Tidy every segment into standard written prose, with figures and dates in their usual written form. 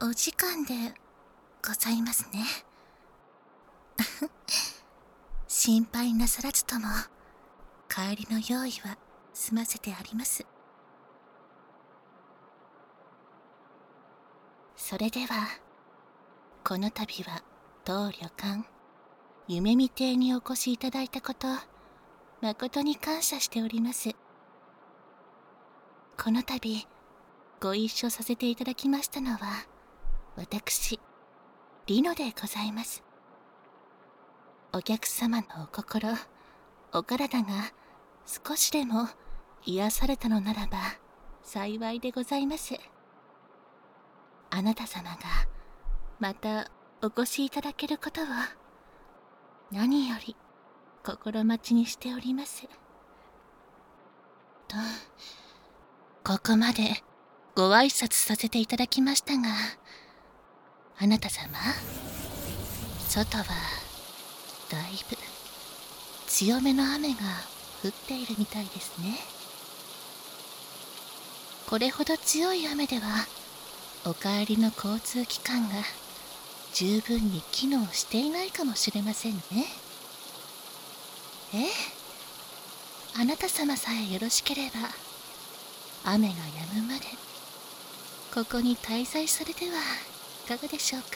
お時間でございますね。心配なさらずとも帰りの用意は済ませてあります。それではこの度は当旅館夢見亭にお越しいただいたこと誠に感謝しております。この度ご一緒させていただきましたのは私リノでございます。お客様のお心お体が少しでも癒されたのならば幸いでございます。あなた様がまたお越しいただけることを何より心待ちにしております。とここまでご挨拶させていただきましたが、あなた様、外はだいぶ強めの雨が降っているみたいですね。これほど強い雨ではお帰りの交通機関が十分に機能していないかもしれませんね。ええ、あなた様さえよろしければ雨が止むまでここに滞在されてはいかがでしょうか。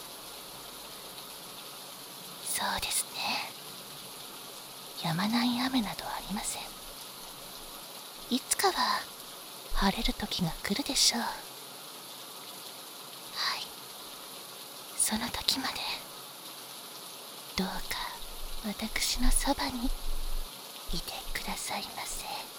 そうですね、止まない雨などありません。いつかは晴れる時が来るでしょう。はい、その時までどうか私のそばにいてくださいませ。